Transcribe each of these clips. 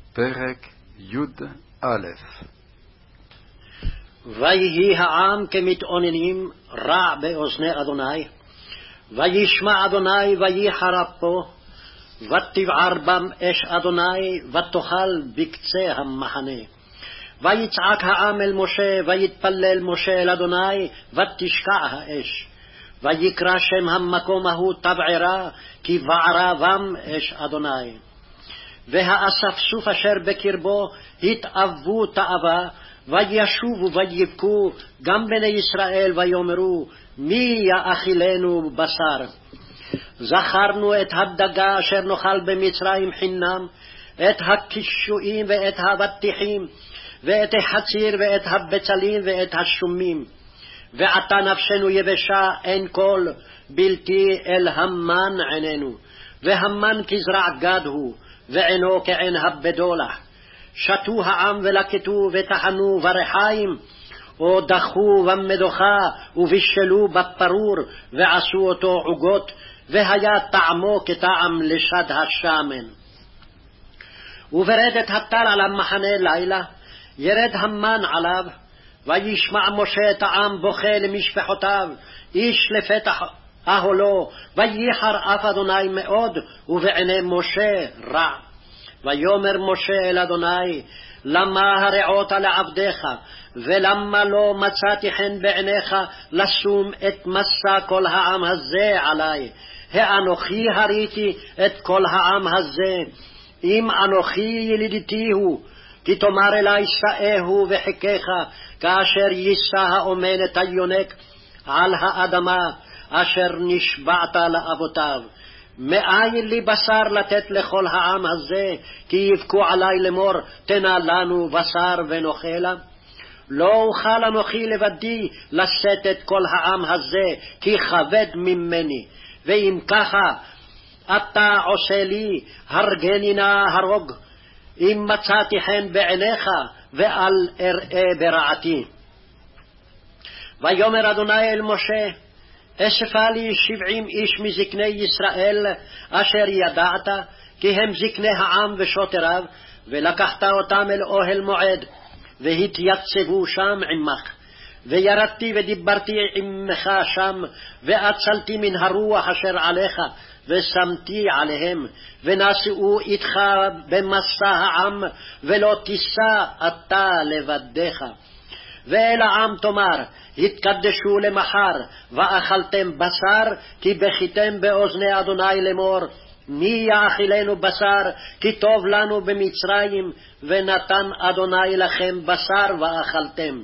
פרק י"א. ויהי העם כמתאוננים רע באוזני אדוני, וישמע אדוני וייחר אפו, ותבער בם אש אדוני, ותאכל בקצה המחנה. ויצעק העם אל משה, ויתפלל משה אל אדוני, ותשקע האש. ויקרא שם המקום ההוא תבערה, כי בערה בם אש אדוני. והאספסוף אשר בקרבו התאוו תאווה, וישובו ויבכו גם בני ישראל, ויאמרו, מי יאכילנו בשר? זכרנו את הדגה אשר נאכל במצרים חינם, את הקישואים ואת הבטיחים, ואת החציר ואת הבצלים ואת השומים. ועתה נפשנו יבשה, אין כל בלתי אל המן עינינו, והמן כזרע גד הוא, ועינו כעין הבדולח. שתו העם ולקטו וטחנו ברחיים, או דחו במדוחה ובישלו בפרור, ועשו אותו עוגות, והיה טעמו כטעם לשד השמן. וברדת הטל על המחנה לילה, ירד המן עליו, וישמע משה את העם בוכה למשפחותיו, איש לפתח אהלו, וייחר אף אדוני מאוד, ובעיני משה רע. ויאמר משה אל אדוני, למה הרעות לעבדיך, ולמה לא מצאתי חן בעיניך לשום את מסע כל העם הזה עלי? האנוכי הריתי את כל העם הזה, אם אנוכי ילידתי הוא, כי תאמר אלי שאהו וחיקך, כאשר יישא האומן את היונק על האדמה אשר נשבעת לאבותיו. מאין לי בשר לתת לכל העם הזה, כי יבכו עלי לאמור, תנה לנו בשר ונאכלה? לא אוכל אנוכי לבדי לשאת את כל העם הזה, כי כבד ממני. ואם ככה אתה עושה לי, הרגני נא הרוג, אם מצאתי חן בעיניך, ואל אראה ברעתי. ויאמר אדוני אל משה, אספה לי 70 איש מזקני ישראל, אשר ידעת, כי הם זקני העם ושוטריו, ולקחת אותם אל אוהל מועד, והתייצבו שם עמך. וירדתי ודיברתי עמך שם, ואצלתי מן הרוח אשר עליך, ושמתי עליהם, ונשאו איתך במסע העם, ולא תישא אתה לבדך. ואל העם תאמר, התקדשו למחר, ואכלתם בשר, כי בכיתם באוזני אדוני לאמור, מי יאכילנו בשר, כי טוב לנו במצרים, ונתן אדוני לכם בשר ואכלתם.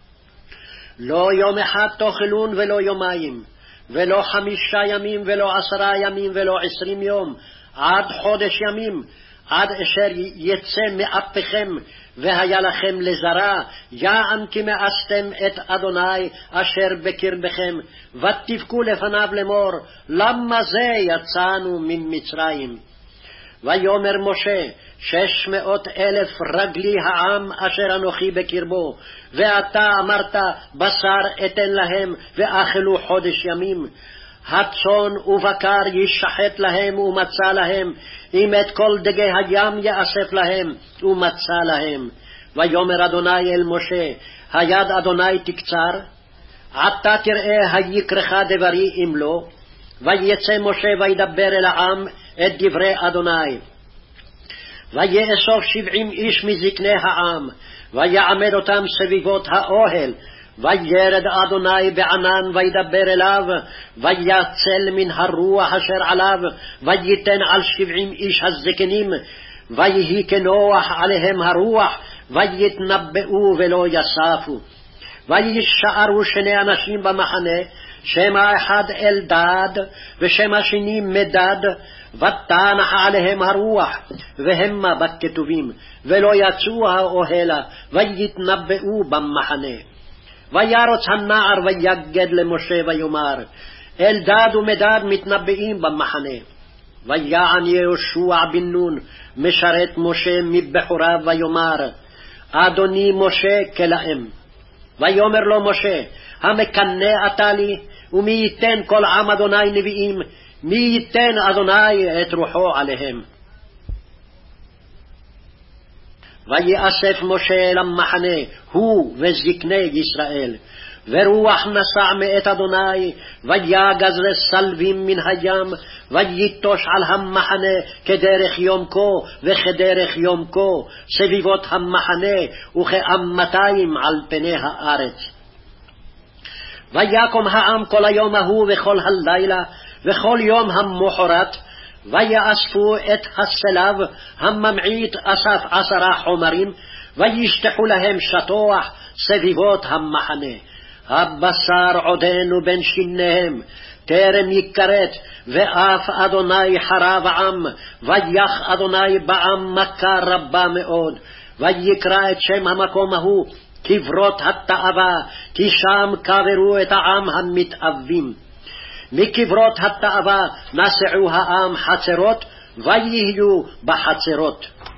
לא יום אחד תאכלון ולא יומיים, ולא 5 ימים ולא 10 ימים ולא 20 יום, עד חודש ימים, עד אשר יצא מאפיכם, והיה לכם לזרע, יען כי מאסתם את אדוני אשר בקרבכם, ותבכו לפניו לאמור, למה זה יצאנו ממצרים? ויאמר משה, 600,000 רגלי העם אשר אנוכי בקרבו, ואתה אמרת, בשר אתן להם, ואכלו חודש ימים. הצאן ובקר ישחט להם ומצא להם, אם את כל דגי הים יאסף להם ומצא להם. ויאמר אדוני אל משה, היד אדוני תקצר, עתה תראה היקרך דברי אם לא. ויצא משה וידבר אל העם את דברי אדוני. ויאסוף 70 איש מזקני העם, ויעמד אותם סביבות האוהל, וירד אדוני בענן וידבר אליו, ויצל מן הרוח אשר עליו, וייתן על 70 איש הזקנים, ויהי כנוח עליהם הרוח, ויתנבאו ולא יספו. וישארו 2 אנשים במחנה, שם האחד אלדד, ושם השני מדד, ותנח עליהם הרוח, והמה בכתובים, ולא יצאו האוהלה, ויתנבאו במחנה. וירוץ הנער ויגד למשה ויאמר, אלדד ומדד מתנבאים במחנה. ויען יהושע בן נון משרת משה מבחוריו ויאמר, אדוני משה כלאם. ויאמר לו משה, המקנא אתה לי, ומי ייתן כל עם אדוני נביאים, מי ייתן אדוני את רוחו עליהם. ויאסף משה למחנה, הוא וזקני ישראל. ורוח נסע מאת אדוני, ויגז לסלבים מן הים, ויטוש על המחנה כדרך יום כה וכדרך יום כה, סביבות המחנה וכ200 על פני הארץ. ויקום העם כל היום ההוא וכל הלילה, וכל יום המחרת, ויאספו את הסלב הממעיט אסף 10 חומרים, וישטחו להם שטוח סביבות המחנה. הבשר עודנו בין שיניהם, טרם יכרת, ואף אדוני חרב עם, ויח אדוני בעם מכה רבה מאוד, ויקרא את שם המקום ההוא קברות התאווה, כי שם קברו את העם המתאבים. מקברות התאווה נסעו העם חצרות, ויהיו בחצרות.